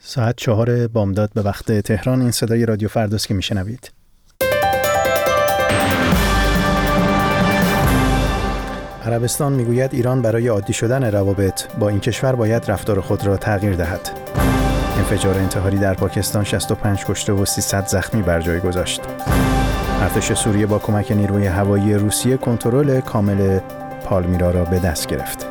ساعت 4 بامداد به وقت تهران. این صدای رادیو فرداست که میشنوید. عربستان میگوید ایران برای عادی شدن روابط با این کشور باید رفتار خود را تغییر دهد. انفجار انتحاری در پاکستان 65 کشته و 300 زخمی بر جای گذاشت. ارتش سوریه با کمک نیروی هوایی روسیه کنترل کامل پالمیرا را به دست گرفت.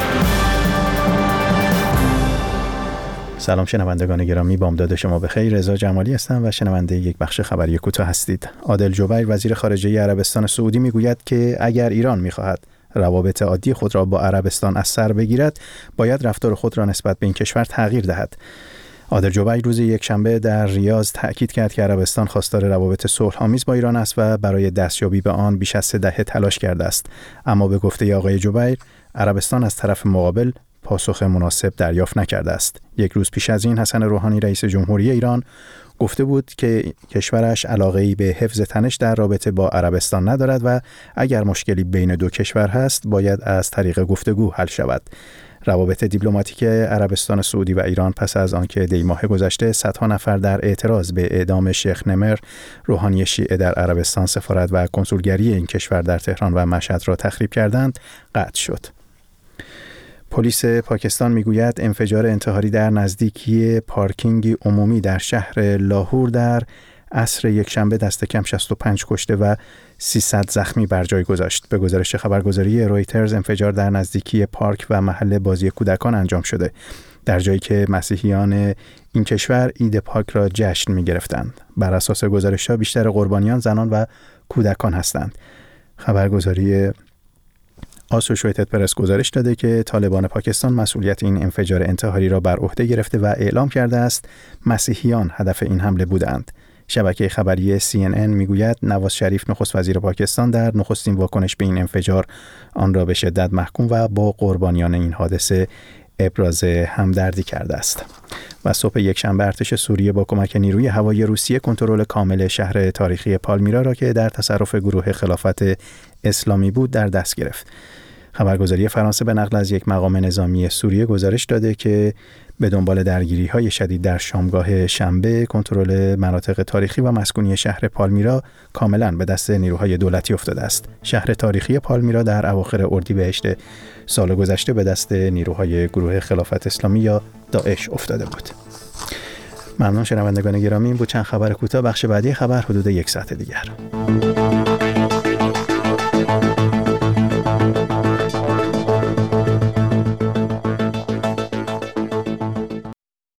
سلام شنوندگان گرامی، بامداد شما بخیر. رضا جمالی هستم و شنونده یک بخش خبری کوتاه هستید. عادل جبیر وزیر خارجه عربستان سعودی میگوید که اگر ایران میخواهد روابط عادی خود را با عربستان از سر بگیرد، باید رفتار خود را نسبت به این کشور تغییر دهد. عادل جبیر روز یکشنبه در ریاض تأکید کرد که عربستان خواستار روابط صلح‌آمیز با ایران است و برای دستیابی به آن بیش از 3 دهه تلاش کرده است. اما به گفته آقای جبیر، عربستان از طرف مقابل پاسخ مناسب دریافت نکرده است. یک روز پیش از این حسن روحانی رئیس جمهوری ایران گفته بود که کشورش علاقه‌ای به حفظ تنش در رابطه با عربستان ندارد و اگر مشکلی بین دو کشور هست باید از طریق گفتگو حل شود. روابط دیپلماتیک عربستان سعودی و ایران پس از آنکه دی ماه گذشته صدها نفر در اعتراض به اعدام شیخ نمر روحانی شیعه در عربستان سفارت و کنسولگری این کشور در تهران و مشهد را تخریب کردند قطع شد. پلیس پاکستان میگوید انفجار انتحاری در نزدیکی پارکینگ عمومی در شهر لاهور در عصر یکشنبه دست کم 65 کشته و 300 زخمی بر جای گذاشت. به گزارش خبرگزاری رویترز انفجار در نزدیکی پارک و محل بازی کودکان انجام شده، در جایی که مسیحیان این کشور عید پاک را جشن می‌گرفتند. بر اساس گزارش‌ها بیشتر قربانیان زنان و کودکان هستند. خبرگزاری آسوشییتد پرس گزارش داده که طالبان پاکستان مسئولیت این انفجار انتحاری را بر عهده گرفته و اعلام کرده است مسیحیان هدف این حمله بودند. شبکه خبری CNN میگوید نواز شریف نخست وزیر پاکستان در نخستین واکنش به این انفجار آن را به شدت محکوم و با قربانیان این حادثه ابراز همدردی کرده است. و صبح یکشنبه ارتش سوریه با کمک نیروی هوایی روسیه کنترل کامل شهر تاریخی پالمیرا را که در تصرف گروه خلافت اسلامی بود در دست گرفت. خبرگزاری فرانسه به نقل از یک مقام نظامی سوریه گزارش داده که به دنبال درگیری‌های شدید در شامگاه شنبه کنترل مناطق تاریخی و مسکونی شهر پالمیرا کاملاً به دست نیروهای دولتی افتاده است. شهر تاریخی پالمیرا در اواخر اردیبهشت سال گذشته به دست نیروهای گروه خلافت اسلامی یا داعش افتاده بود. ممنون شنوندگان گرامی، این بود چند خبر کوتاه. بخش بعدی خبر حدود 1 ساعت دیگر.